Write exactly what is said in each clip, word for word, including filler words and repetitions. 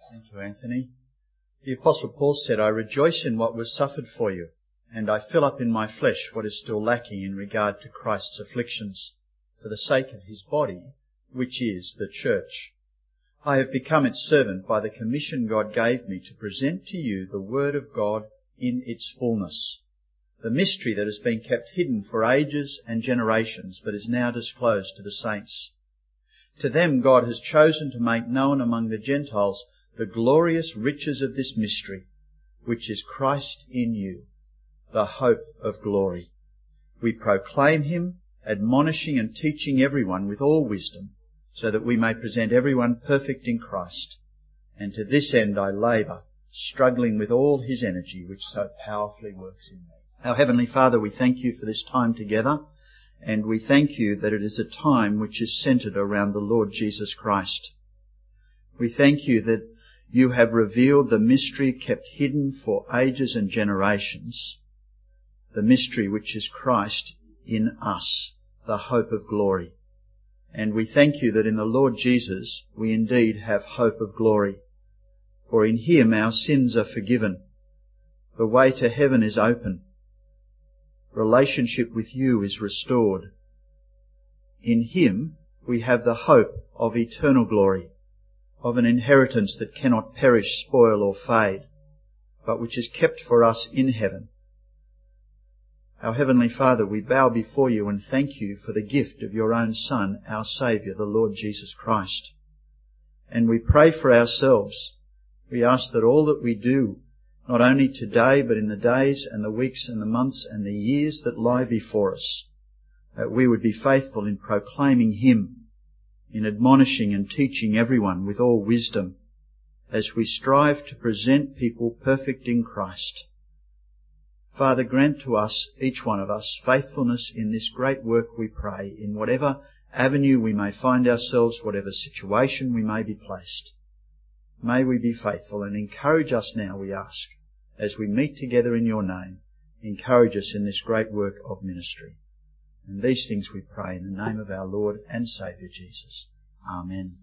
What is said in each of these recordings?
Thank you, Anthony. The Apostle Paul said, I rejoice in what was suffered for you, and I fill up in my flesh what is still lacking in regard to Christ's afflictions, for the sake of his body, which is the church. I have become its servant by the commission God gave me to present to you the word of God in its fullness, the mystery that has been kept hidden for ages and generations, but is now disclosed to the saints. To them God has chosen to make known among the Gentiles the glorious riches of this mystery, which is Christ in you, the hope of glory. We proclaim him, admonishing and teaching everyone with all wisdom, so that we may present everyone perfect in Christ. And to this end I labour, struggling with all his energy, which so powerfully works in me. Our Heavenly Father, we thank you for this time together, and we thank you that it is a time which is centred around the Lord Jesus Christ. We thank you that you have revealed the mystery kept hidden for ages and generations, the mystery which is Christ in us, the hope of glory. And we thank you that in the Lord Jesus we indeed have hope of glory. For in him our sins are forgiven. The way to heaven is open. Relationship with you is restored. In him we have the hope of eternal glory, of an inheritance that cannot perish, spoil or fade, but which is kept for us in heaven. Our Heavenly Father, we bow before you and thank you for the gift of your own Son, our Saviour, the Lord Jesus Christ. And we pray for ourselves. We ask that all that we do, not only today, but in the days and the weeks and the months and the years that lie before us, that we would be faithful in proclaiming him, in admonishing and teaching everyone with all wisdom, as we strive to present people perfect in Christ. Father, grant to us, each one of us, faithfulness in this great work, we pray, in whatever avenue we may find ourselves, whatever situation we may be placed. May we be faithful, and encourage us now, we ask, as we meet together in your name. Encourage us in this great work of ministry. And these things we pray in the name of our Lord and Saviour Jesus. Amen.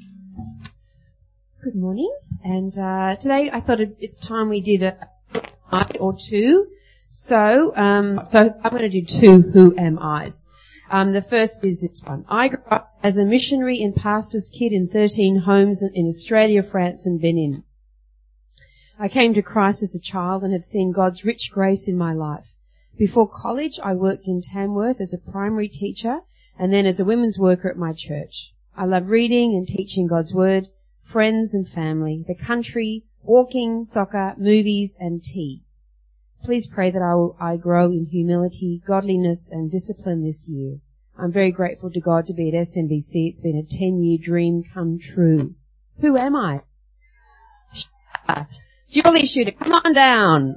Good morning. And uh, today I thought it's time we did a I or two. So, um, so I'm going to do two Who Am I's. Um, the first is this one. I grew up as a missionary and pastor's kid in thirteen homes in Australia, France and Benin. I came to Christ as a child and have seen God's rich grace in my life. Before college, I worked in Tamworth as a primary teacher and then as a women's worker at my church. I love reading and teaching God's Word, friends and family, the country, walking, soccer, movies and tea. Please pray that I will I grow in humility, godliness and discipline this year. I'm very grateful to God to be at S M B C. It's been a ten-year dream come true. Who am I? Julie Shooter, come on down.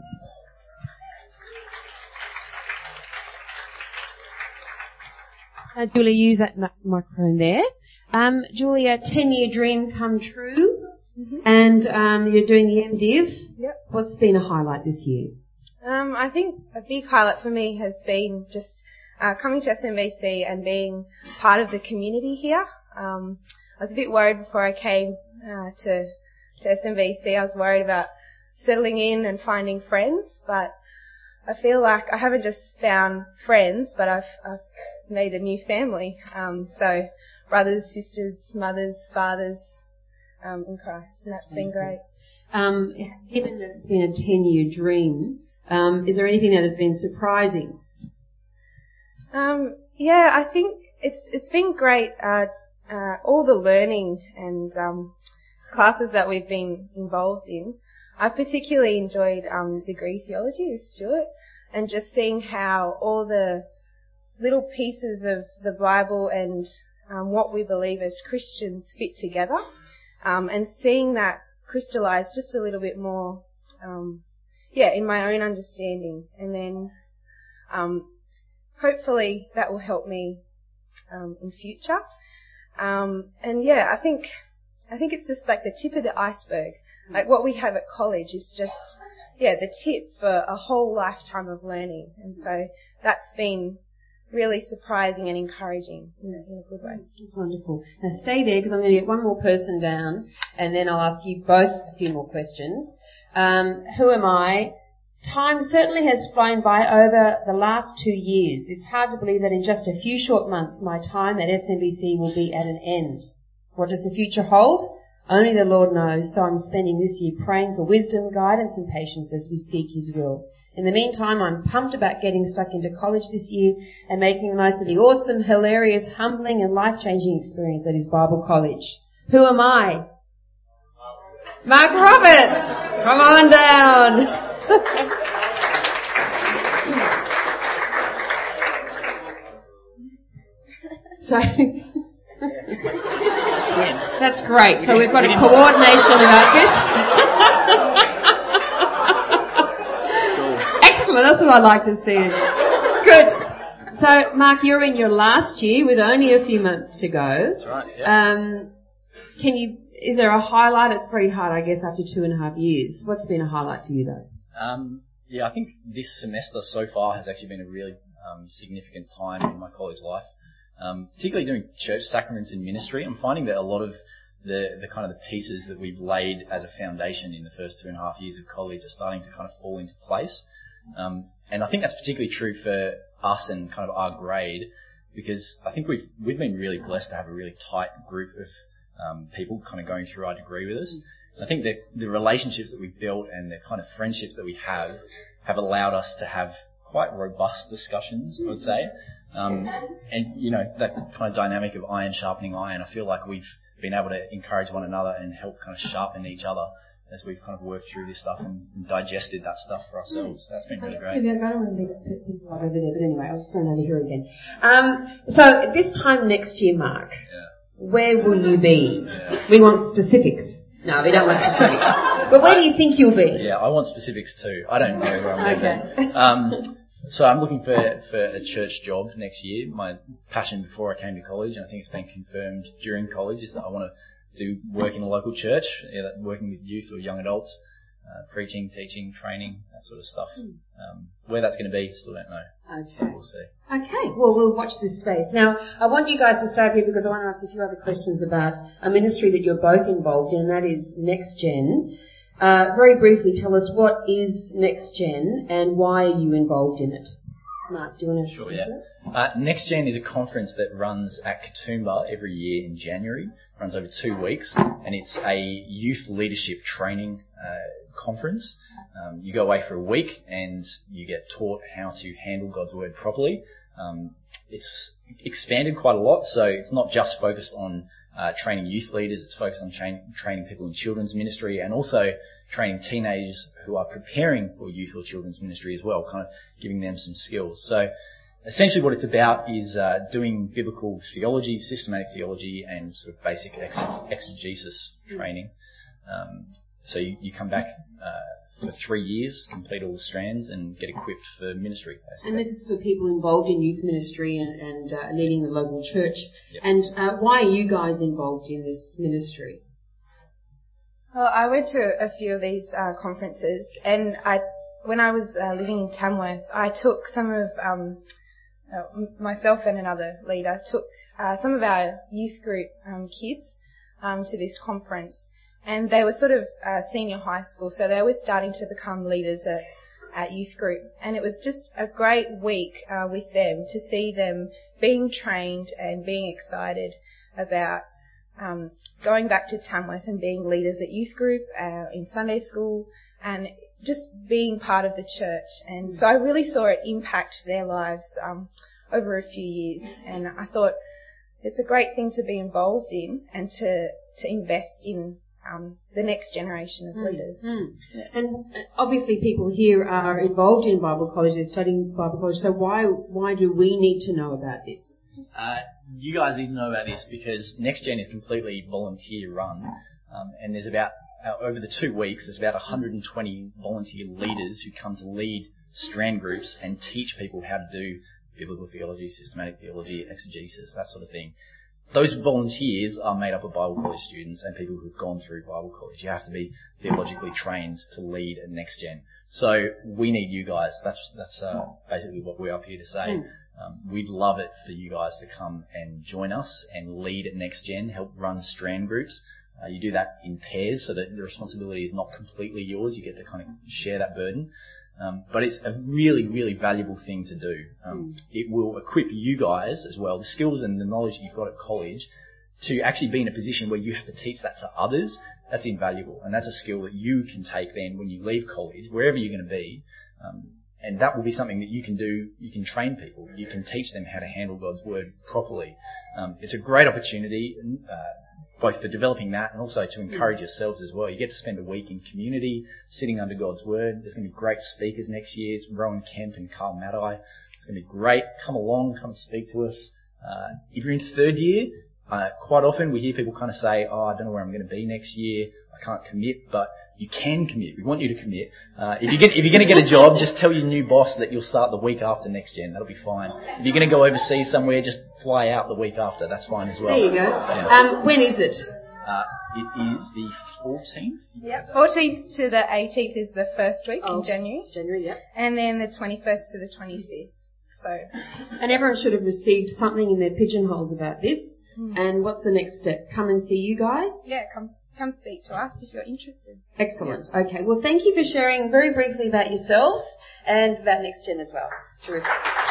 Uh, Julia, use that microphone there. Um, Julia, ten-year dream come true, mm-hmm. and um, you're doing the MDiv. Yep. What's been a highlight this year? Um, I think a big highlight for me has been just uh, coming to S M B C and being part of the community here. Um, I was a bit worried before I came uh, to, to S M B C. I was worried about settling in and finding friends, but I feel like I haven't just found friends, but I've, I've made a new family. Um, so brothers, sisters, mothers, fathers um, in Christ, and that's been great. Um, given that it's been a ten-year dream, um, is there anything that has been surprising? Um, yeah, I think it's it's been great. Uh, uh, all the learning and um, classes that we've been involved in. I particularly enjoyed um, degree theology with Stuart, and just seeing how all the little pieces of the Bible and um, what we believe as Christians fit together, um, and seeing that crystallize just a little bit more, um, yeah, in my own understanding, and then um, hopefully that will help me um, in future. Um, and yeah, I think I think it's just like the tip of the iceberg. Like what we have at college is just, yeah, the tip for a whole lifetime of learning. And so that's been really surprising and encouraging in a, in a good way. That's wonderful. Now stay there because I'm going to get one more person down and then I'll ask you both a few more questions. Um, who am I? Time certainly has flown by over the last two years. It's hard to believe that in just a few short months my time at S M B C will be at an end. What does the future hold? Only the Lord knows, so I'm spending this year praying for wisdom, guidance and patience as we seek His will. In the meantime, I'm pumped about getting stuck into college this year and making the most of the awesome, hilarious, humbling and life-changing experience that is Bible college. Who am I? Mark Roberts! Come on down! So, that's great. So we've got a coordination about this. Excellent. That's what I'd like to see. Good. So, Mark, you're in your last year with only a few months to go. That's right. Yeah. Um, can you? Is there a highlight? It's very hard, I guess, after two and a half years. What's been a highlight for you, though? Um, yeah, I think this semester so far has actually been a really um, significant time in my college life. Um, particularly doing church sacraments and ministry. I'm finding that a lot of the, the kind of the pieces that we've laid as a foundation in the first two and a half years of college are starting to kind of fall into place. Um, and I think that's particularly true for us and kind of our grade, because I think we've we've been really blessed to have a really tight group of um, people kind of going through our degree with us. And I think that the relationships that we've built and the kind of friendships that we have have allowed us to have quite robust discussions, I would say. Um, and, you know, that kind of dynamic of iron sharpening iron, I feel like we've been able to encourage one another and help kind of sharpen each other as we've kind of worked through this stuff and, and digested that stuff for ourselves. That's been really great. I don't want to leave people over there, but anyway, I'll stand over here again. Um, so this time next year, Mark, Yeah. where will you be? Yeah. We want specifics. No, we don't want specifics. But where do you think you'll be? Yeah, I want specifics too. I don't know where I'm going Okay. to be. Um, so I'm looking for, for a church job next year. My passion before I came to college, and I think it's been confirmed during college, is that I want to do work in a local church, either working with youth or young adults, uh, preaching, teaching, training, that sort of stuff. Um, where that's going to be, still don't know. Okay. So we'll see. Okay, well, we'll watch this space. Now, I want you guys to stay up here because I want to ask a few other questions about a ministry that you're both involved in, and that is Next Gen. Uh, very briefly, tell us what is Next Gen and why are you involved in it? Mark, do you want to Sure, answer yeah. Uh, Next Gen is a conference that runs at Katoomba every year in January. It runs over two weeks, and it's a youth leadership training uh, conference. Um, you go away for a week, and you get taught how to handle God's Word properly. Um, it's expanded quite a lot, so it's not just focused on uh, training youth leaders. It's focused on tra- training people in children's ministry, and also training teenagers who are preparing for youth or children's ministry as well, kind of giving them some skills. So essentially what it's about is uh, doing biblical theology, systematic theology, and sort of basic ex- exegesis training. Um, so you, you come back uh, for three years, complete all the strands, and get equipped for ministry, basically. And this is for people involved in youth ministry and, and uh, leading the local church. Yep. And uh, why are you guys involved in this ministry? Well, I went to a few of these uh, conferences, and I, when I was uh, living in Tamworth, I took some of um, uh, myself and another leader took uh, some of our youth group um, kids um, to this conference, and they were sort of uh, senior high school, so they were starting to become leaders at, at youth group, and it was just a great week uh, with them to see them being trained and being excited about Um, going back to Tamworth and being leaders at youth group, uh, in Sunday school, and just being part of the church. And so I really saw it impact their lives um, over a few years. And I thought it's a great thing to be involved in and to, to invest in um, the next generation of mm, leaders. Mm. And obviously people here are involved in Bible college, they're studying Bible college, so why why do we need to know about this? Uh, you guys need to know about this because Next Gen is completely volunteer run, um, and there's about, uh, over the two weeks, there's about one hundred twenty volunteer leaders who come to lead strand groups and teach people how to do biblical theology, systematic theology, exegesis, that sort of thing. Those volunteers are made up of Bible college students and people who've gone through Bible college. You have to be theologically trained to lead at Next Gen. So we need you guys. That's that's uh, basically what we're up here to say. Um, we'd love it for you guys to come and join us and lead at NextGen, help run strand groups. Uh, you do that in pairs so that the responsibility is not completely yours. You get to kind of share that burden. Um, but it's a really, really valuable thing to do. Um, mm. It will equip you guys as well, the skills and the knowledge that you've got at college, to actually be in a position where you have to teach that to others. That's invaluable. And that's a skill that you can take then when you leave college, wherever you're going to be. Um, and that will be something that you can do. You can train people. You can teach them how to handle God's word properly. Um, it's a great opportunity, uh, both for developing that and also to encourage yourselves as well. You get to spend a week in community, sitting under God's word. There's going to be great speakers next year. It's Rowan Kemp and Carl Maddai. It's going to be great. Come along, come speak to us. Uh, if you're in third year, uh, quite often we hear people kind of say, oh, I don't know where I'm going to be next year. I can't commit, but you can commit. We want you to commit. Uh, if, you get, if you're going to get a job, just tell your new boss that you'll start the week after NextGen. That'll be fine. If you're going to go overseas somewhere, just fly out the week after. That's fine as well. There you go. Yeah. Um, when is it? Uh, it is the fourteenth. Yep, fourteenth to the eighteenth is the first week oh, in January. January, yep. And then the twenty-first to the twenty-fifth. So. And everyone should have received something in their pigeonholes about this. Mm. And what's the next step? Come and see you guys? Yeah, come come speak to us if you're interested. Excellent. Yeah. Okay. Well, thank you for sharing very briefly about yourselves and about NextGen as well. Terrific.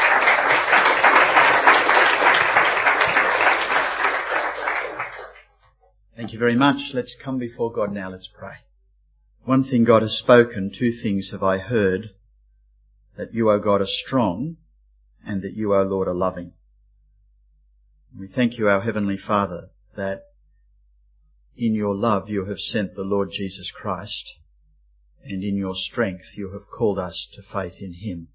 Thank you very much. Let's come before God now. Let's pray. One thing God has spoken, two things have I heard, that you, O God, are strong, and that you, O Lord, are loving. We thank you, our Heavenly Father, that in your love you have sent the Lord Jesus Christ, and in your strength you have called us to faith in him.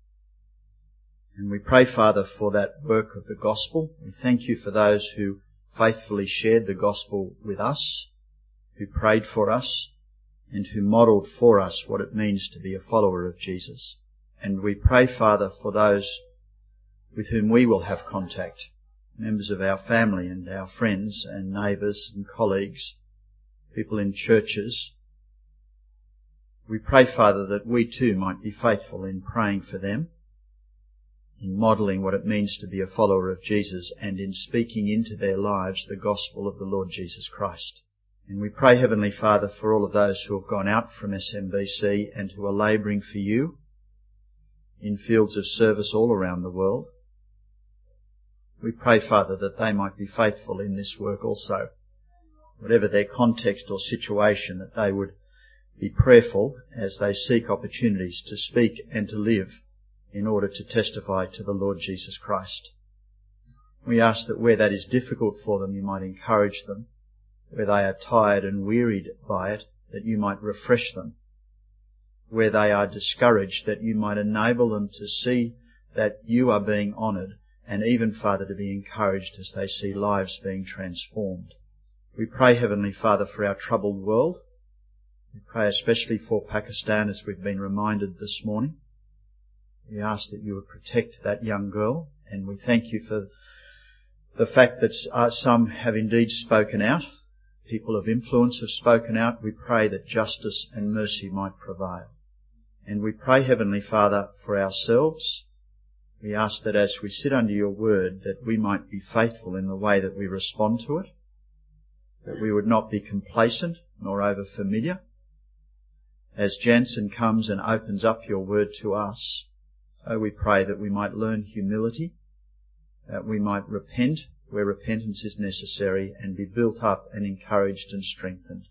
And we pray, Father, for that work of the gospel. We thank you for those who faithfully shared the gospel with us, who prayed for us, and who modelled for us what it means to be a follower of Jesus. And we pray, Father, for those with whom we will have contact, members of our family and our friends and neighbours and colleagues, people in churches. We pray, Father, that we too might be faithful in praying for them, in modelling what it means to be a follower of Jesus, and in speaking into their lives the gospel of the Lord Jesus Christ. And we pray, Heavenly Father, for all of those who have gone out from S M B C and who are labouring for you in fields of service all around the world. We pray, Father, that they might be faithful in this work also. Whatever their context or situation, that they would be prayerful as they seek opportunities to speak and to live in order to testify to the Lord Jesus Christ. We ask that where that is difficult for them, you might encourage them. Where they are tired and wearied by it, that you might refresh them. Where they are discouraged, that you might enable them to see that you are being honoured, and even, Father, to be encouraged as they see lives being transformed. We pray, Heavenly Father, for our troubled world. We pray especially for Pakistan, as we've been reminded this morning. We ask that you would protect that young girl, and we thank you for the fact that uh, some have indeed spoken out. People of influence have spoken out. We pray that justice and mercy might prevail. And we pray, Heavenly Father, for ourselves. We ask that as we sit under your word, that we might be faithful in the way that we respond to it, that we would not be complacent nor over-familiar. As Jansen comes and opens up your word to us, oh, we pray that we might learn humility, that we might repent where repentance is necessary, and be built up and encouraged and strengthened.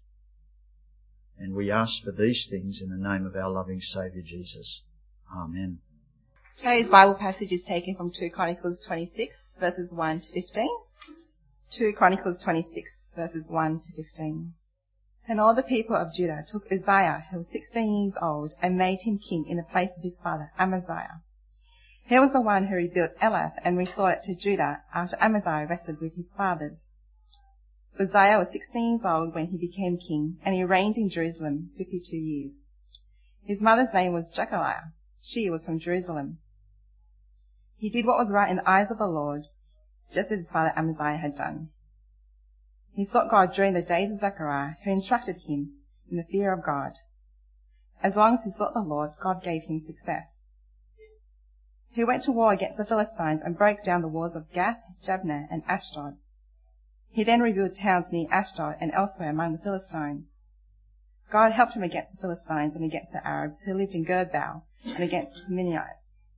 And we ask for these things in the name of our loving Saviour Jesus. Amen. Today's Bible passage is taken from Second Chronicles twenty-six, verses one to fifteen. Second Chronicles twenty-six, verses one to fifteen. And all the people of Judah took Uzziah, who was sixteen years old, and made him king in the place of his father Amaziah. He was the one who rebuilt Elath and restored it to Judah after Amaziah rested with his fathers. Uzziah was sixteen years old when he became king, and he reigned in Jerusalem fifty-two years. His mother's name was Jechaliah. She was from Jerusalem. He did what was right in the eyes of the Lord, just as his father Amaziah had done. He sought God during the days of Zechariah, who instructed him in the fear of God. As long as he sought the Lord, God gave him success. He went to war against the Philistines and broke down the walls of Gath, Jabneh, and Ashdod. He then rebuilt towns near Ashdod and elsewhere among the Philistines. God helped him against the Philistines and against the Arabs who lived in Gurbaal and against the Midianites.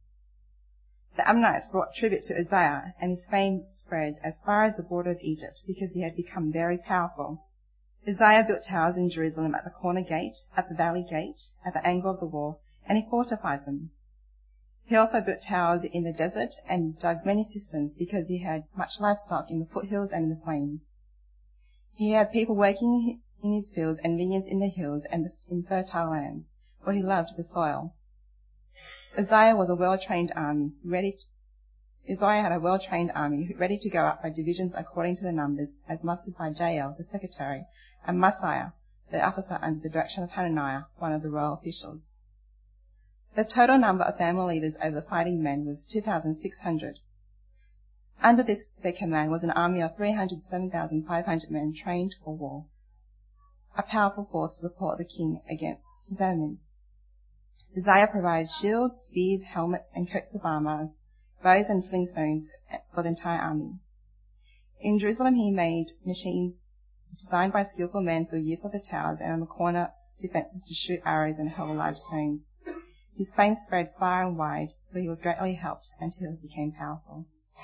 The Ammonites brought tribute to Uzziah, and his fame spread as far as the border of Egypt because he had become very powerful. Uzziah built towers in Jerusalem at the corner gate, at the valley gate, at the angle of the wall, and he fortified them. He also built towers in the desert and dug many cisterns because he had much livestock in the foothills and in the plains. He had people working in his fields and vineyards in the hills and in fertile lands, for he loved the soil. Uzziah was a well-trained army, ready to, Uzziah had a well-trained army, ready to go up by divisions according to the numbers, as mustered by Jael, the secretary, and Maaseiah, the officer under the direction of Hananiah, one of the royal officials. The total number of family leaders over the fighting men was two thousand six hundred. Under this, their command was an army of three hundred seven thousand five hundred men trained for war, a powerful force to support the king against his enemies. Uzziah provided shields, spears, helmets, and coats of armor, bows and sling stones for the entire army. In Jerusalem he made machines designed by skillful men for the use of the towers and on the corner defences to shoot arrows and hurl large stones. His fame spread far and wide, for he was greatly helped until he became powerful.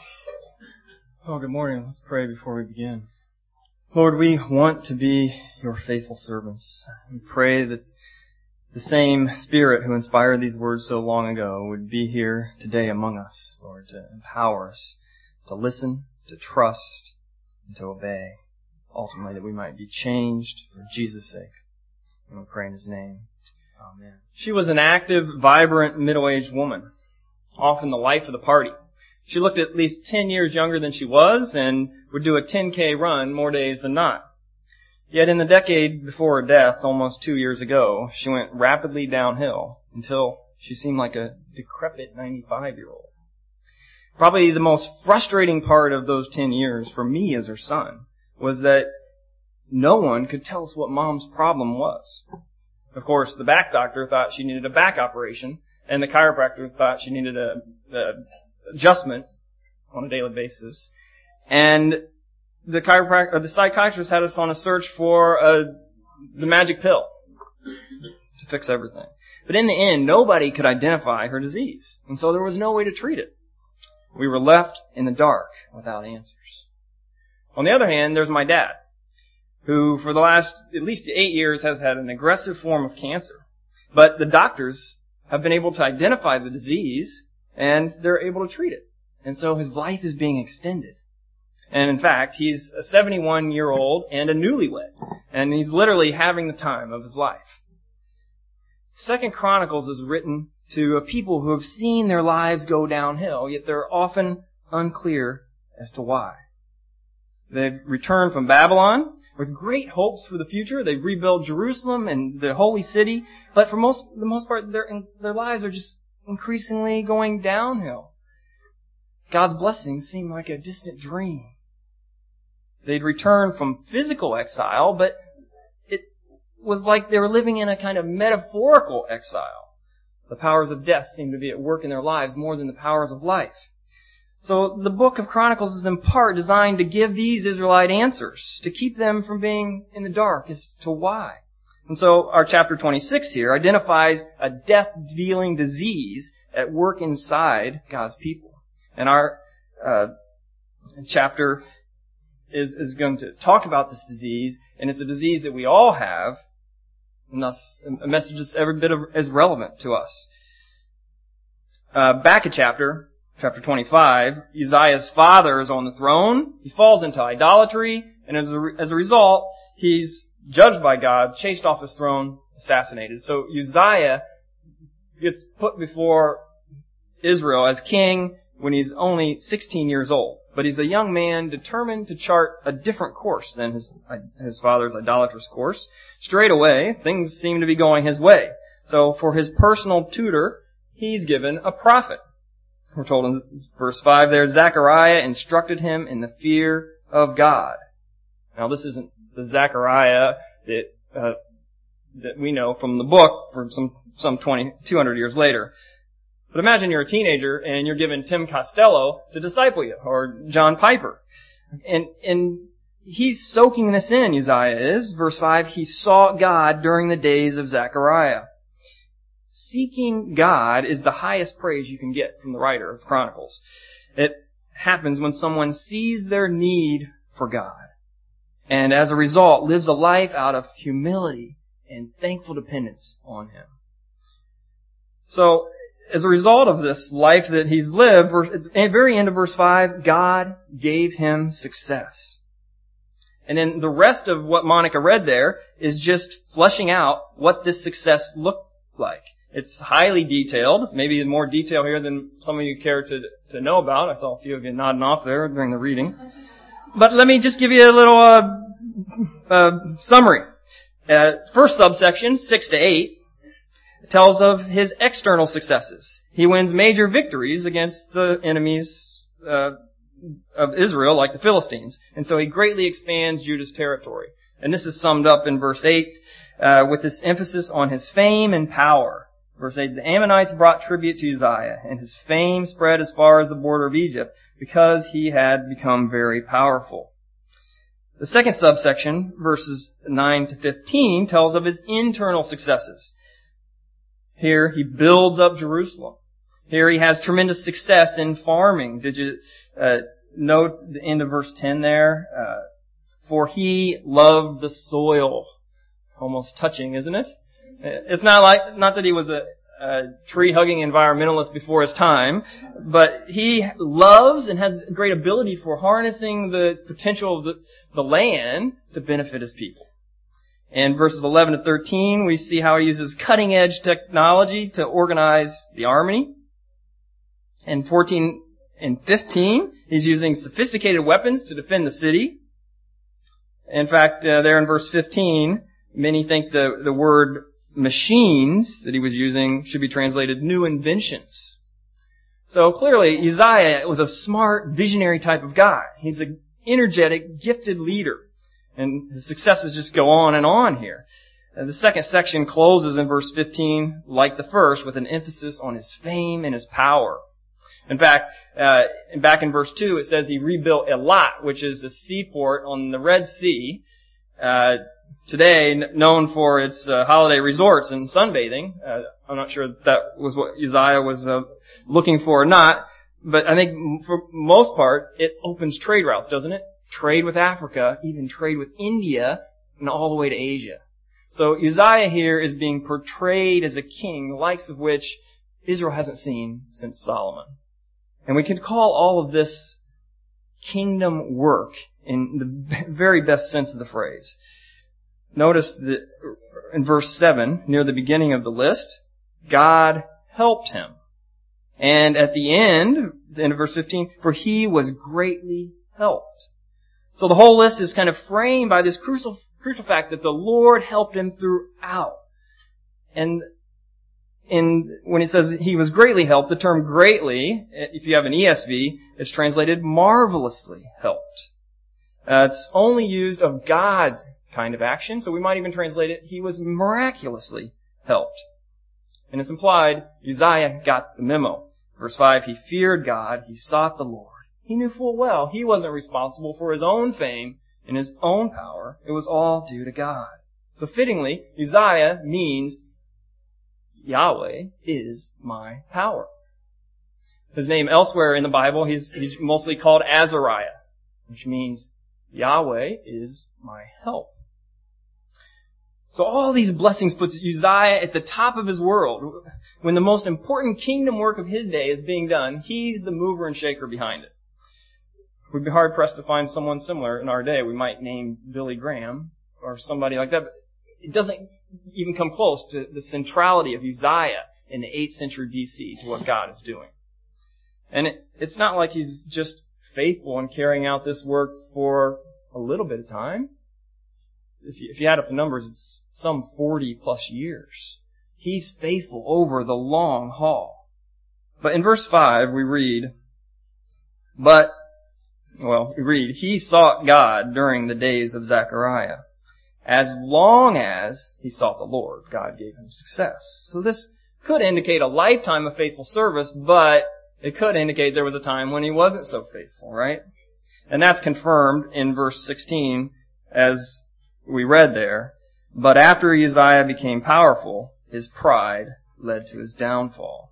Oh, good morning. Let's pray before we begin. Lord, we want to be your faithful servants. We pray that the same Spirit who inspired these words so long ago would be here today among us, Lord, to empower us, to listen, to trust, and to obey. Ultimately, that we might be changed for Jesus' sake. And we pray in His name. Amen. She was an active, vibrant, middle-aged woman, often the life of the party. She looked at least ten years younger than she was and would do a ten K run more days than not. Yet in the decade before her death, almost two years ago, she went rapidly downhill until she seemed like a decrepit ninety-five-year-old. Probably the most frustrating part of those ten years for me as her son was that no one could tell us what Mom's problem was. Of course, the back doctor thought she needed a back operation, and the chiropractor thought she needed a, a adjustment on a daily basis. And the chiropractor, or the psychiatrist had us on a search for a, the magic pill to fix everything. But in the end, nobody could identify her disease, and so there was no way to treat it. We were left in the dark without answers. On the other hand, there's my dad, who for the last at least eight years has had an aggressive form of cancer. But the doctors have been able to identify the disease, and they're able to treat it. And so his life is being extended. And in fact, he's a seventy-one-year-old and a newlywed, and he's literally having the time of his life. Second Chronicles is written to a people who have seen their lives go downhill, yet they're often unclear as to why. They've returned from Babylon with great hopes for the future. They've rebuilt Jerusalem and the holy city, but for most, the most part, their, their lives are just increasingly going downhill. God's blessings seem like a distant dream. They'd returned from physical exile, but it was like they were living in a kind of metaphorical exile. The powers of death seemed to be at work in their lives more than the powers of life. So the book of Chronicles is in part designed to give these Israelite answers, to keep them from being in the dark as to why. And so our chapter twenty-six here identifies a death-dealing disease at work inside God's people. And our uh, chapter is, is going to talk about this disease, and it's a disease that we all have, and thus a message that's every bit of, as relevant to us. Uh, back a chapter, chapter twenty-five, Uzziah's father is on the throne. He falls into idolatry, and as a, as a result, he's judged by God, chased off his throne, assassinated. So Uzziah gets put before Israel as king when he's only sixteen years old. But he's a young man determined to chart a different course than his his father's idolatrous course. Straight away, things seem to be going his way. So for his personal tutor, he's given a prophet. We're told in verse five there, Zechariah instructed him in the fear of God. Now this isn't the Zechariah that uh, that we know from the book from some some twenty, two hundred years later. But imagine you're a teenager and you're given Tim Costello to disciple you, or John Piper. And, and he's soaking this in, Uzziah is. Verse five, he sought God during the days of Zechariah. Seeking God is the highest praise you can get from the writer of Chronicles. It happens when someone sees their need for God, and as a result lives a life out of humility and thankful dependence on Him. So, as a result of this life that he's lived, at the very end of verse five, God gave him success. And then the rest of what Monica read there is just fleshing out what this success looked like. It's highly detailed, maybe more detail here than some of you care to, to know about. I saw a few of you nodding off there during the reading. But let me just give you a little uh, uh, summary. Uh, first subsection, six to eight, tells of his external successes. He wins major victories against the enemies uh, of Israel, like the Philistines. And so he greatly expands Judah's territory. And this is summed up in verse eight uh, with this emphasis on his fame and power. Verse eight, the Ammonites brought tribute to Uzziah, and his fame spread as far as the border of Egypt, because he had become very powerful. The second subsection, verses nine to fifteen, tells of his internal successes. Here he builds up Jerusalem. Here he has tremendous success in farming. Did you uh, note the end of verse ten there? Uh, For he loved the soil. Almost touching, isn't it? It's not like, not that he was a, a tree-hugging environmentalist before his time, but he loves and has great ability for harnessing the potential of the, the land to benefit his people. In verses eleven to thirteen, we see how he uses cutting-edge technology to organize the army. In fourteen and fifteen, he's using sophisticated weapons to defend the city. In fact, uh, there in verse fifteen, many think the, the word machines that he was using should be translated new inventions. So clearly, Uzziah was a smart, visionary type of guy. He's an energetic, gifted leader. And his successes just go on and on here. And the second section closes in verse fifteen, like the first, with an emphasis on his fame and his power. In fact, uh, back in verse two, it says he rebuilt Elat, which is a seaport on the Red Sea, uh, today known for its uh, holiday resorts and sunbathing. Uh, I'm not sure if that was what Uzziah was uh, looking for or not, but I think for most part, it opens trade routes, doesn't it? Trade with Africa, even trade with India, and all the way to Asia. So Uzziah here is being portrayed as a king, the likes of which Israel hasn't seen since Solomon. And we can call all of this kingdom work in the very best sense of the phrase. Notice that in verse seven, near the beginning of the list, God helped him. And at the end, the end of verse fifteen, for he was greatly helped. So the whole list is kind of framed by this crucial, crucial fact that the Lord helped him throughout. And in, when he says he was greatly helped, the term greatly, if you have an E S V, is translated marvelously helped. Uh, it's only used of God's kind of action, so we might even translate it, he was miraculously helped. And it's implied Uzziah got the memo. Verse five, he feared God, he sought the Lord. He knew full well he wasn't responsible for his own fame and his own power. It was all due to God. So fittingly, Uzziah means Yahweh is my power. His name elsewhere in the Bible, he's, he's mostly called Azariah, which means Yahweh is my help. So all these blessings puts Uzziah at the top of his world. When the most important kingdom work of his day is being done, he's the mover and shaker behind it. We'd be hard pressed to find someone similar in our day. We might name Billy Graham or somebody like that, but it doesn't even come close to the centrality of Uzziah in the eighth century B C to what God is doing. And it, it's not like he's just faithful in carrying out this work for a little bit of time. If you, if you add up the numbers, it's some forty plus years. He's faithful over the long haul. But in verse five, we read, but, well, we read, he sought God during the days of Zechariah. As long as he sought the Lord, God gave him success. So this could indicate a lifetime of faithful service, but it could indicate there was a time when he wasn't so faithful, right? And that's confirmed in verse sixteen as we read there. But after Uzziah became powerful, his pride led to his downfall.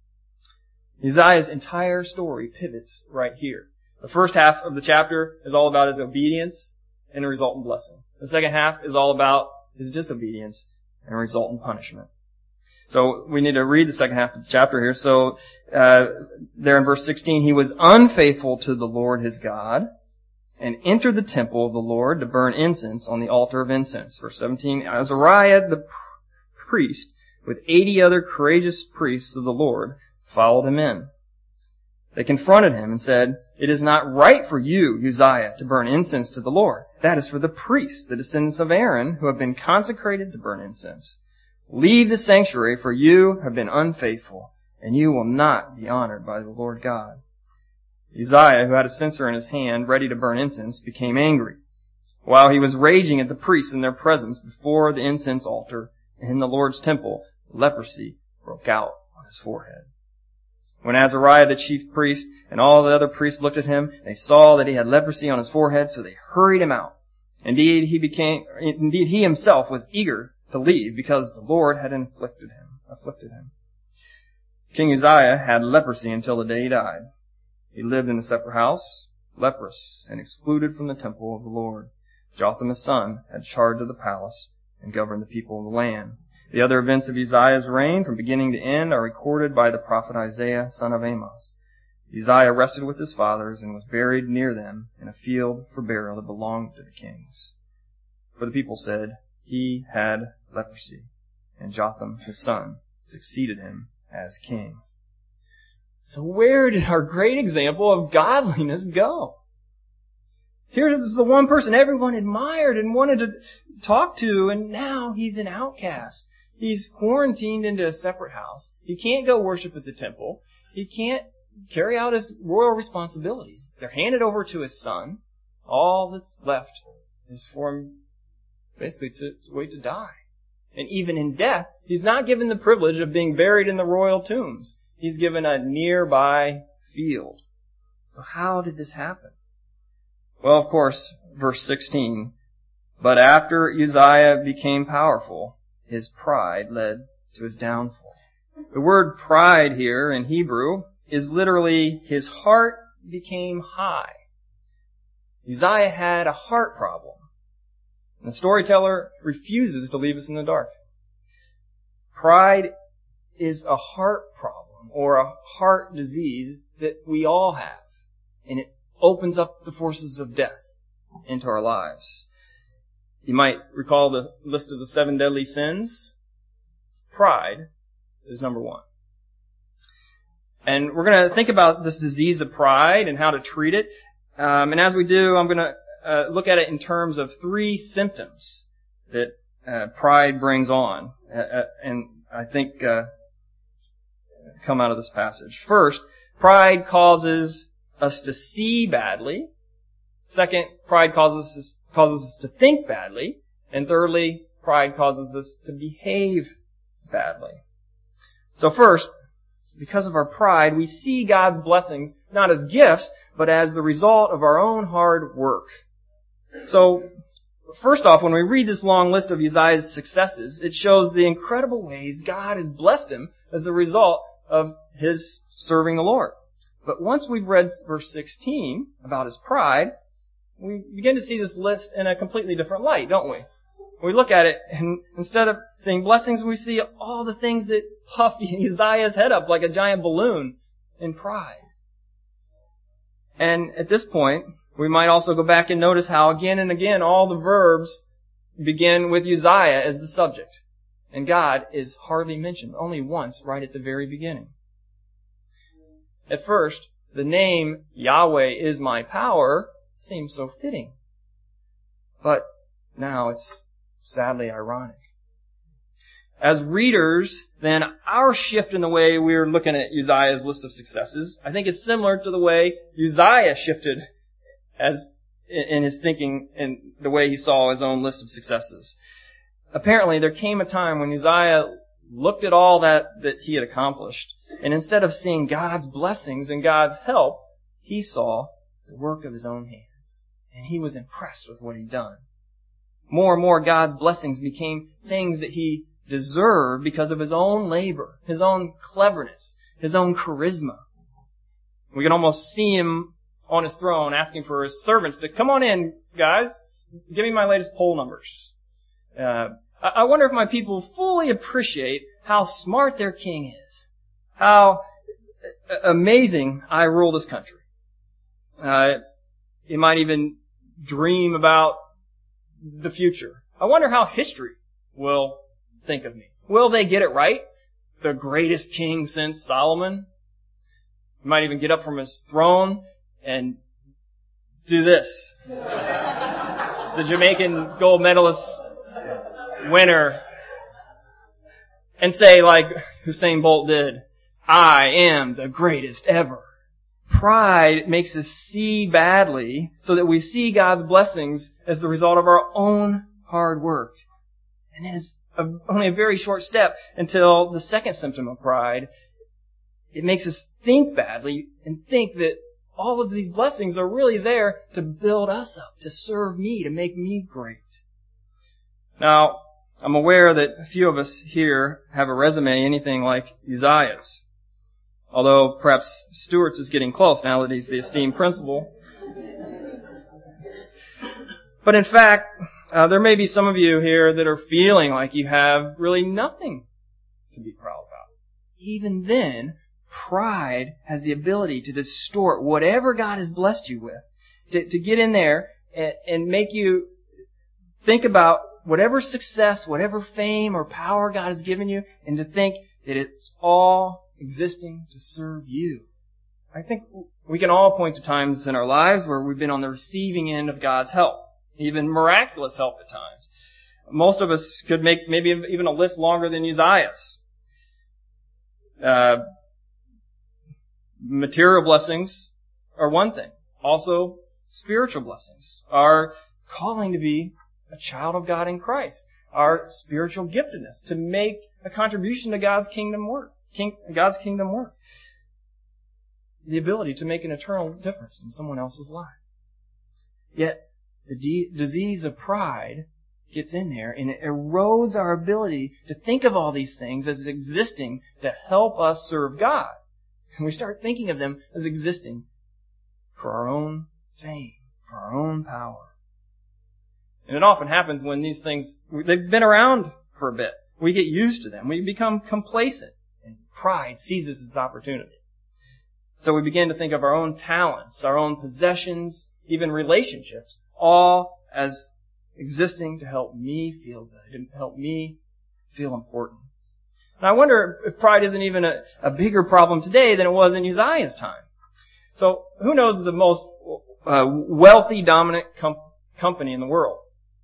Uzziah's entire story pivots right here. The first half of the chapter is all about his obedience and a resultant blessing. The second half is all about his disobedience and a resultant punishment. So we need to read the second half of the chapter here. So uh, there in verse sixteen, he was unfaithful to the Lord his God and entered the temple of the Lord to burn incense on the altar of incense. Verse seventeen, Azariah the priest with eighty other courageous priests of the Lord followed him in. They confronted him and said, "It is not right for you, Uzziah, to burn incense to the Lord. That is for the priests, the descendants of Aaron, who have been consecrated to burn incense. Leave the sanctuary, for you have been unfaithful, and you will not be honored by the Lord God." Uzziah, who had a censer in his hand, ready to burn incense, became angry. While he was raging at the priests in their presence before the incense altar in the Lord's temple, leprosy broke out on his forehead. When Azariah the chief priest and all the other priests looked at him, they saw that he had leprosy on his forehead, so they hurried him out. Indeed, he became, indeed, he himself was eager to leave because the Lord had inflicted him, afflicted him. King Uzziah had leprosy until the day he died. He lived in a separate house, leprous and excluded from the temple of the Lord. Jotham his son had charge of the palace and governed the people of the land. The other events of Uzziah's reign from beginning to end are recorded by the prophet Isaiah, son of Amos. Uzziah rested with his fathers and was buried near them in a field for burial that belonged to the kings. For the people said, "He had leprosy," and Jotham his son succeeded him as king. So where did our great example of godliness go? Here was the one person everyone admired and wanted to talk to, and now he's an outcast. He's quarantined into a separate house. He can't go worship at the temple. He can't carry out his royal responsibilities. They're handed over to his son. All that's left is for him basically to, to wait to die. And even in death, he's not given the privilege of being buried in the royal tombs. He's given a nearby field. So how did this happen? Well, of course, verse sixteen, but after Uzziah became powerful, his pride led to his downfall. The word pride here in Hebrew is literally his heart became high. Uzziah had a heart problem. And the storyteller refuses to leave us in the dark. Pride is a heart problem or a heart disease that we all have. And it opens up the forces of death into our lives. You might recall the list of the seven deadly sins. Pride is number one. And we're going to think about this disease of pride and how to treat it. Um, and as we do, I'm going to uh, look at it in terms of three symptoms that uh, pride brings on. Uh, uh, and I think uh, come out of this passage. First, pride causes us to see badly. Second, pride causes us, causes us to think badly. And thirdly, pride causes us to behave badly. So first, because of our pride, we see God's blessings not as gifts, but as the result of our own hard work. So, first off, when we read this long list of Uzziah's successes, it shows the incredible ways God has blessed him as a result of his serving the Lord. But once we've read verse sixteen about his pride, we begin to see this list in a completely different light, don't we? We look at it, and instead of seeing blessings, we see all the things that puffed Uzziah's head up like a giant balloon in pride. And at this point, we might also go back and notice how again and again all the verbs begin with Uzziah as the subject. And God is hardly mentioned, only once right at the very beginning. At first, the name Yahweh is my power seems so fitting. But now it's sadly ironic. As readers, then, our shift in the way we're looking at Uzziah's list of successes, I think is similar to the way Uzziah shifted as in his thinking and the way he saw his own list of successes. Apparently, there came a time when Uzziah looked at all that, that he had accomplished. And instead of seeing God's blessings and God's help, he saw the work of his own hands. And he was impressed with what he'd done. More and more, God's blessings became things that he deserved because of his own labor, his own cleverness, his own charisma. We can almost see him on his throne asking for his servants to come on in, guys. Give me my latest poll numbers. Uh, I wonder if my people fully appreciate how smart their king is. How amazing I rule this country. Uh, you might even dream about the future. I wonder how history will think of me. Will they get it right? The greatest king since Solomon? He might even get up from his throne and do this. The Jamaican gold medalist winner. And say, like Usain Bolt did, I am the greatest ever. Pride makes us see badly so that we see God's blessings as the result of our own hard work. And it is a, only a very short step until the second symptom of pride. It makes us think badly and think that all of these blessings are really there to build us up, to serve me, to make me great. Now, I'm aware that a few of us here have a resume anything like Uzziah's. Although perhaps Stewart's is getting close now that he's the esteemed principal. But in fact, uh, there may be some of you here that are feeling like you have really nothing to be proud about. Even then, pride has the ability to distort whatever God has blessed you with, to, to get in there and, and make you think about whatever success, whatever fame or power God has given you, and to think that it's all existing to serve you. I think we can all point to times in our lives where we've been on the receiving end of God's help, even miraculous help at times. Most of us could make maybe even a list longer than Uzziah's. Uh, material blessings are one thing. Also, spiritual blessings. Our calling to be a child of God in Christ. Our spiritual giftedness to make a contribution to God's kingdom work. King, God's kingdom work. The ability to make an eternal difference in someone else's life. Yet, the de- disease of pride gets in there and it erodes our ability to think of all these things as existing to help us serve God. And we start thinking of them as existing for our own fame, for our own power. And it often happens when these things, they've been around for a bit. We get used to them. We become complacent. And pride seizes its opportunity. So we begin to think of our own talents, our own possessions, even relationships, all as existing to help me feel good, to help me feel important. And I wonder if pride isn't even a, a bigger problem today than it was in Uzziah's time. So who knows the most uh, wealthy, dominant com- company in the world?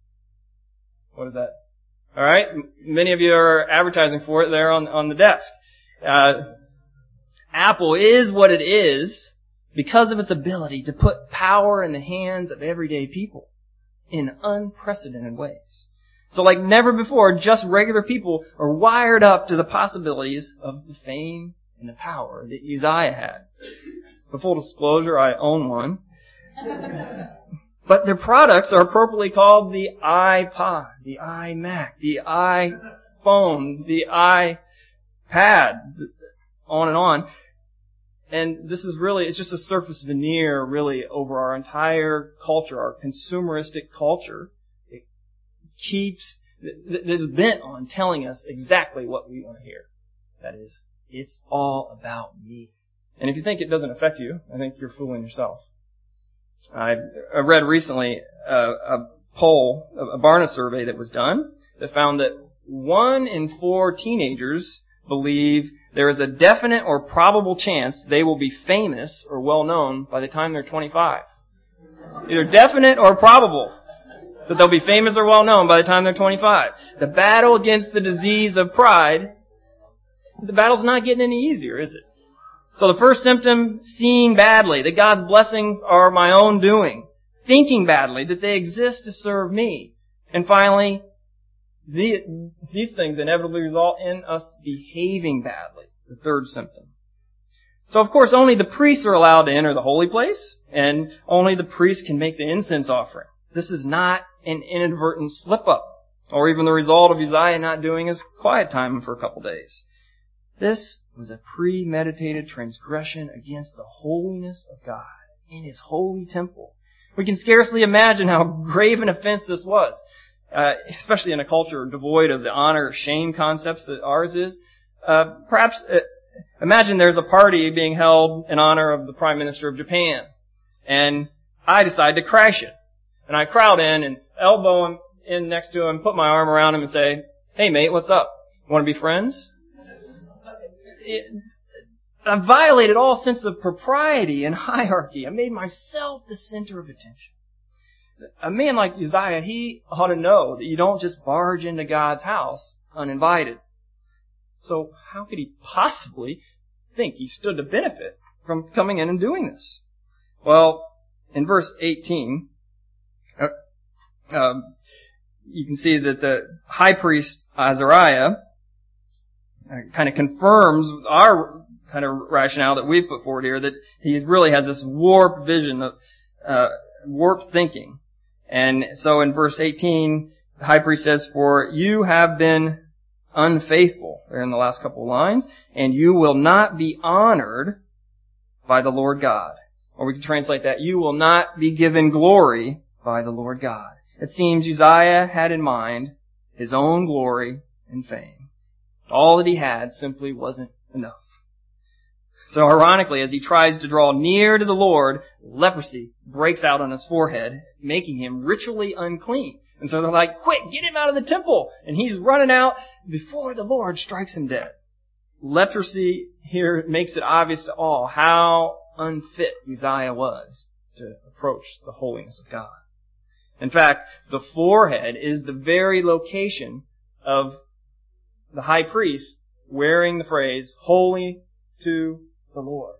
What is that? All right. Many of you are advertising for it there on, on the desk. Uh, Apple is what it is because of its ability to put power in the hands of everyday people in unprecedented ways. So like never before, just regular people are wired up to the possibilities of the fame and the power that Uzziah had. So full disclosure, I own one. But their products are appropriately called the iPod, the iMac, the iPhone, the iPad, on and on. And this is really, it's just a surface veneer really over our entire culture, our consumeristic culture. It keeps, that is bent on telling us exactly what we want to hear. That is, it's all about me. And if you think it doesn't affect you, I think you're fooling yourself. I, I read recently a, a poll, a Barna survey that was done that found that one in four teenagers believe there is a definite or probable chance they will be famous or well known by the time they're twenty-five. Either definite or probable that they'll be famous or well known by the time they're twenty-five. The battle against the disease of pride, the battle's not getting any easier, is it? So the first symptom, seeing badly, that God's blessings are my own doing. Thinking badly, that they exist to serve me. And finally, the, these things inevitably result in us behaving badly. The third symptom. So of course only the priests are allowed to enter the holy place, and only the priests can make the incense offering. This is not an inadvertent slip-up, or even the result of Uzziah not doing his quiet time for a couple days. This was a premeditated transgression against the holiness of God in His holy temple. We can scarcely imagine how grave an offense this was, uh, especially in a culture devoid of the honor or shame concepts that ours is. Uh, perhaps, uh, imagine there's a party being held in honor of the Prime Minister of Japan, and I decide to crash it. And I crowd in and elbow him in next to him, put my arm around him and say, "Hey mate, what's up? Want to be friends?" It, I violated all sense of propriety and hierarchy. I made myself the center of attention. A man like Uzziah, he ought to know that you don't just barge into God's house uninvited. So how could he possibly think he stood to benefit from coming in and doing this? Well, in verse eighteen, uh, um, you can see that the high priest Azariah uh, kind of confirms our kind of rationale that we've put forward here, that he really has this warped vision of uh, warped thinking. And so in verse eighteen, the high priest says, "For you have been unfaithful," there in the last couple of lines, "and you will not be honored by the Lord God." Or we can translate that, "You will not be given glory by the Lord God." It seems Uzziah had in mind his own glory and fame. All that he had simply wasn't enough. So ironically, as he tries to draw near to the Lord, leprosy breaks out on his forehead, making him ritually unclean. And so they're like, "Quick, get him out of the temple!" And he's running out before the Lord strikes him dead. Leprosy here makes it obvious to all how unfit Uzziah was to approach the holiness of God. In fact, the forehead is the very location of the high priest wearing the phrase, "Holy to the Lord."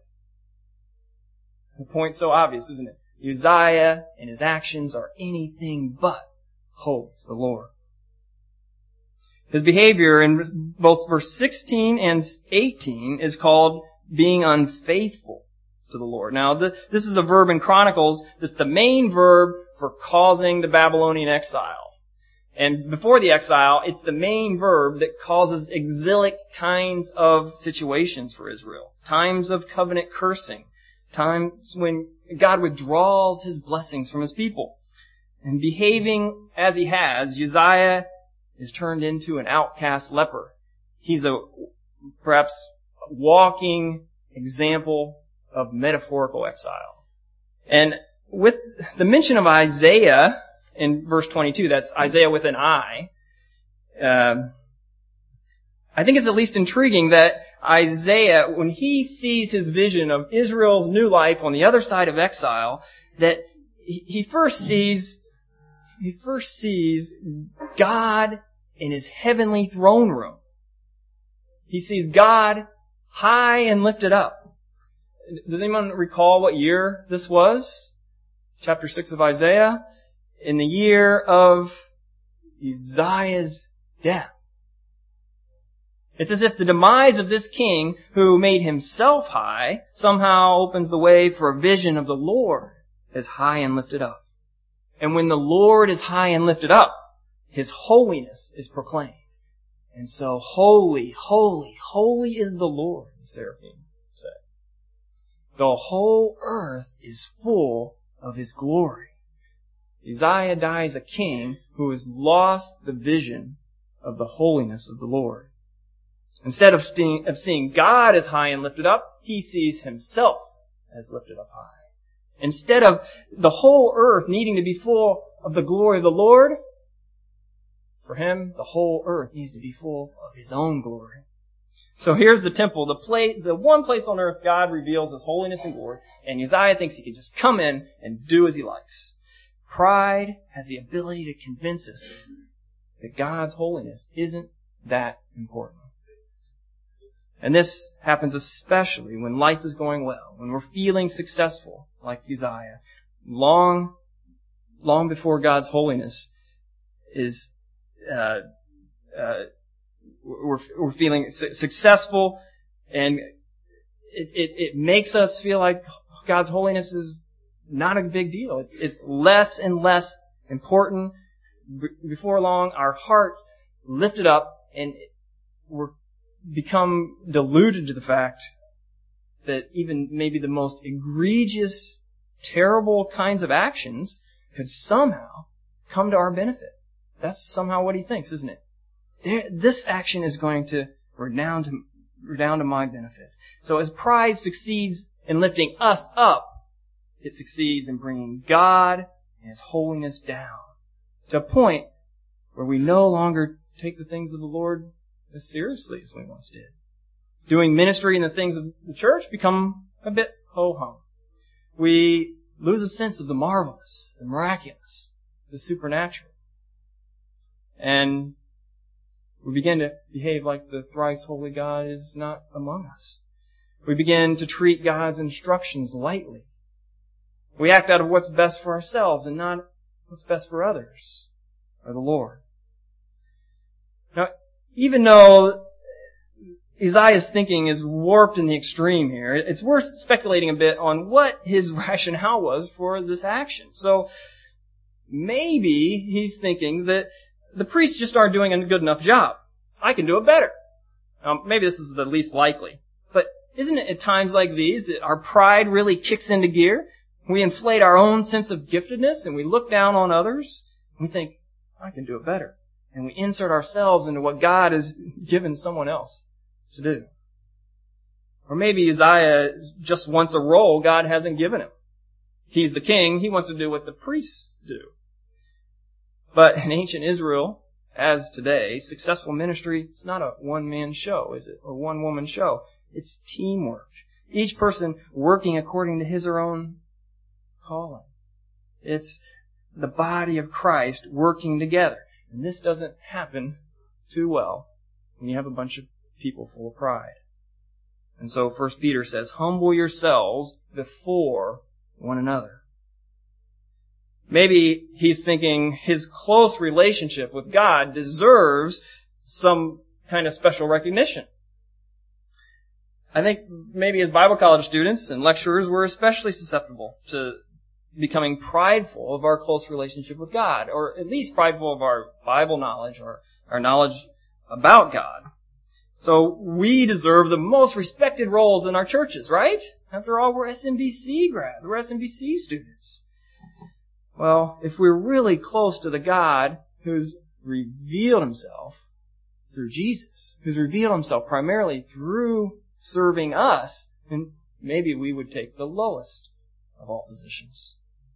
The point's so obvious, isn't it? Uzziah and his actions are anything but holy to the Lord. His behavior in both verse sixteen and eighteen is called being unfaithful to the Lord. Now, the, this is a verb in Chronicles that's the main verb for causing the Babylonian exile. And before the exile, it's the main verb that causes exilic kinds of situations for Israel. Times of covenant cursing. Times when God withdraws His blessings from His people. And behaving as he has, Uzziah is turned into an outcast leper. He's a perhaps walking example of metaphorical exile. And with the mention of Isaiah in verse twenty-two, that's Isaiah with an I, uh, I think it's at least intriguing that Isaiah, when he sees his vision of Israel's new life on the other side of exile, that he first sees, he first sees God in His heavenly throne room. He sees God high and lifted up. Does anyone recall what year this was? Chapter six of Isaiah. In the year of Uzziah's death. It's as if the demise of this king, who made himself high, somehow opens the way for a vision of the Lord as high and lifted up. And when the Lord is high and lifted up, His holiness is proclaimed. And so, holy, holy, holy is the Lord, the seraphim said. The whole earth is full of His glory. Uzziah dies a king who has lost the vision of the holiness of the Lord. Instead of seeing, of seeing God as high and lifted up, he sees himself as lifted up high. Instead of the whole earth needing to be full of the glory of the Lord, for him, the whole earth needs to be full of His own glory. So here's the temple, the place, the one place on earth God reveals His holiness and glory, and Uzziah thinks he can just come in and do as he likes. Pride has the ability to convince us that God's holiness isn't that important. And this happens especially when life is going well, when we're feeling successful, like Uzziah, long, long before God's holiness is uh, uh, we're, we're feeling su- successful, and it, it, it makes us feel like God's holiness is not a big deal. It's, it's less and less important. B- before long, our heart lifted up, and we're become deluded to the fact that even maybe the most egregious, terrible kinds of actions could somehow come to our benefit. That's somehow what he thinks, isn't it? There, this action is going to redound to, redound to my benefit. So as pride succeeds in lifting us up, it succeeds in bringing God and His holiness down to a point where we no longer take the things of the Lord as seriously as we once did. Doing ministry and the things of the church become a bit ho-hum. We lose a sense of the marvelous, the miraculous, the supernatural. And we begin to behave like the thrice holy God is not among us. We begin to treat God's instructions lightly. We act out of what's best for ourselves and not what's best for others or the Lord. Now, even though Uzziah's thinking is warped in the extreme here, it's worth speculating a bit on what his rationale was for this action. So, maybe he's thinking that the priests just aren't doing a good enough job. I can do it better. Um, maybe this is the least likely. But isn't it at times like these that our pride really kicks into gear? We inflate our own sense of giftedness and we look down on others. And we think, I can do it better. And we insert ourselves into what God has given someone else to do. Or maybe Uzziah just wants a role God hasn't given him. He's the king. He wants to do what the priests do. But in ancient Israel, as today, successful ministry is not a one-man show, is it? Or one-woman show. It's teamwork. Each person working according to his or her own calling. It's the body of Christ working together. And this doesn't happen too well when you have a bunch of people full of pride. And so First Peter says, humble yourselves before one another. Maybe he's thinking his close relationship with God deserves some kind of special recognition. I think maybe as Bible college students and lecturers, we're especially susceptible to becoming prideful of our close relationship with God, or at least prideful of our Bible knowledge or our knowledge about God. So we deserve the most respected roles in our churches, right? After all, we're S M B C grads. We're S M B C students. Well, if we're really close to the God who's revealed Himself through Jesus, who's revealed Himself primarily through serving us, then maybe we would take the lowest of all positions.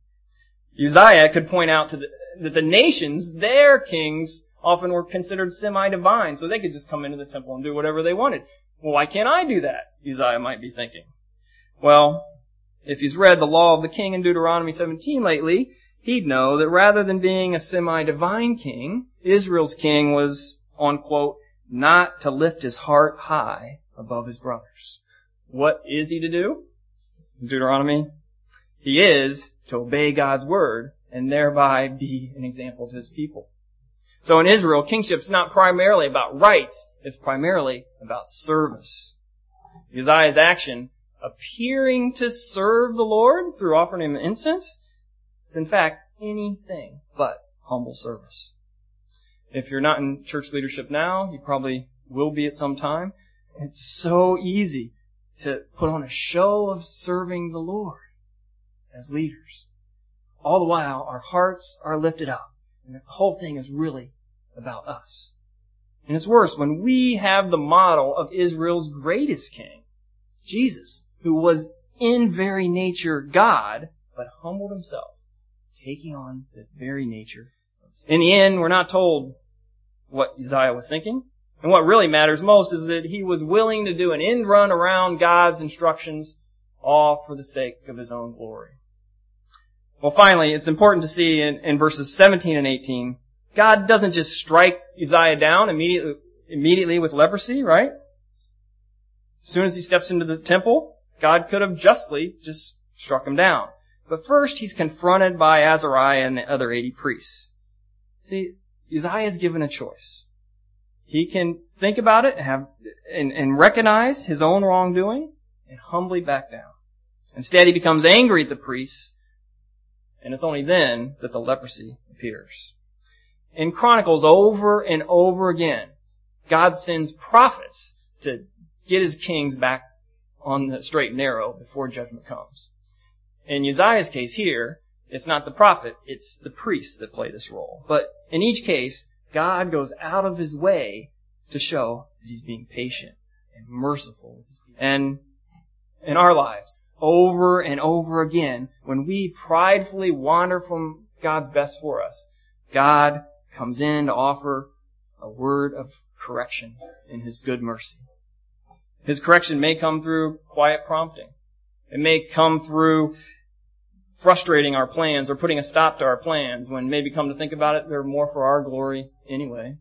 Uzziah could point out to the, that the nations, their kings, often were considered semi-divine, so they could just come into the temple and do whatever they wanted. Well, why can't I do that? Uzziah might be thinking. Well, if he's read the law of the king in Deuteronomy seventeen lately, he'd know that rather than being a semi-divine king, Israel's king was, on quote, not to lift his heart high above his brothers. What is he to do? In Deuteronomy, he is to obey God's word and thereby be an example to his people. So in Israel, kingship's not primarily about rights, it's primarily about service. Uzziah's action, appearing to serve the Lord through offering Him incense, is in fact anything but humble service. If you're not in church leadership now, you probably will be at some time. It's so easy to put on a show of serving the Lord as leaders. All the while, our hearts are lifted up, and the whole thing is really about us. And it's worse when we have the model of Israel's greatest king, Jesus, who was in very nature God, but humbled Himself, taking on the very nature. In the end, we're not told what Uzziah was thinking. And what really matters most is that he was willing to do an end run around God's instructions, all for the sake of his own glory. Well, finally, it's important to see in, in verses seventeen and eighteen, God doesn't just strike Uzziah down immediately, immediately with leprosy, right? As soon as he steps into the temple, God could have justly just struck him down. But first, he's confronted by Azariah and the other eighty priests. See, Uzziah is given a choice. He can think about it and, have, and, and recognize his own wrongdoing and humbly back down. Instead, he becomes angry at the priests, and it's only then that the leprosy appears. In Chronicles, over and over again, God sends prophets to get his kings back on the straight and narrow before judgment comes. In Uzziah's case here, it's not the prophet, it's the priests that play this role. But in each case, God goes out of his way to show that he's being patient and merciful with his people. And in our lives, over and over again, when we pridefully wander from God's best for us, God comes in to offer a word of correction in his good mercy. His correction may come through quiet prompting. It may come through frustrating our plans or putting a stop to our plans when maybe come to think about it, they're more for our glory anyway.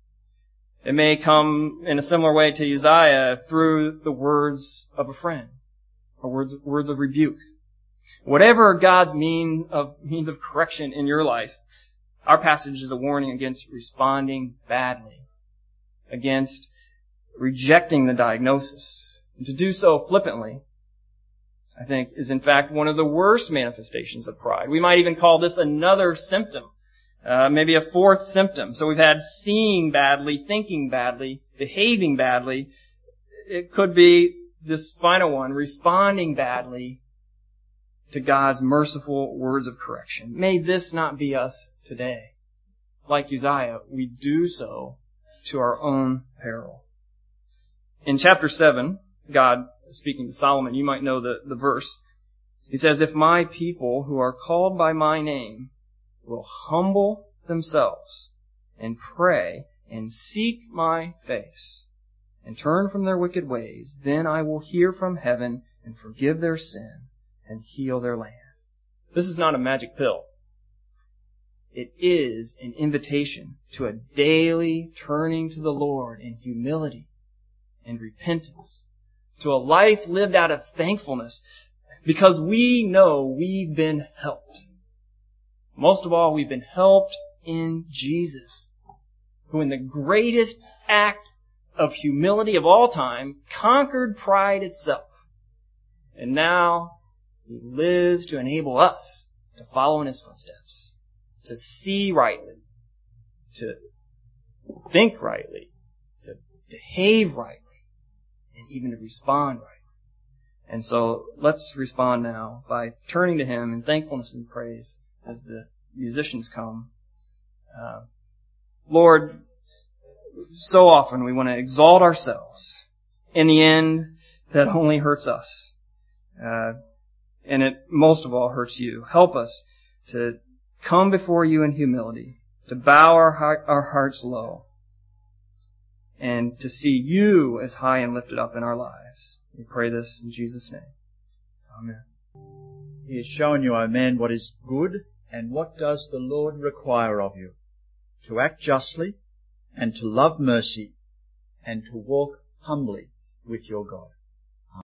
It may come in a similar way to Uzziah through the words of a friend or words, words of rebuke. Whatever God's mean of, means of correction in your life, our passage is a warning against responding badly, against rejecting the diagnosis. And to do so flippantly, I think, is in fact one of the worst manifestations of pride. We might even call this another symptom, uh, maybe a fourth symptom. So we've had seeing badly, thinking badly, behaving badly. It could be this final one, responding badly to God's merciful words of correction. May this not be us today. Like Uzziah, we do so to our own peril. In chapter seven, God, speaking to Solomon, you might know the, the verse. He says, "If my people who are called by my name will humble themselves and pray and seek my face and turn from their wicked ways, then I will hear from heaven and forgive their sin and heal their land." This is not a magic pill. It is an invitation to a daily turning to the Lord in humility and repentance, to a life lived out of thankfulness, because we know we've been helped. Most of all, we've been helped in Jesus, who in the greatest act of humility of all time conquered pride itself. And now he lives to enable us to follow in his footsteps, to see rightly, to think rightly, to behave rightly, and even to respond rightly. And so let's respond now by turning to him in thankfulness and praise as the musicians come. Uh, Lord, so often we want to exalt ourselves. In the end, that only hurts us. Uh, and it most of all hurts you. Help us to come before you in humility, to bow our, heart, our hearts low, and to see you as high and lifted up in our lives. We pray this in Jesus' name. Amen. He has shown you, O man, what is good, and what does the Lord require of you? To act justly, and to love mercy, and to walk humbly with your God.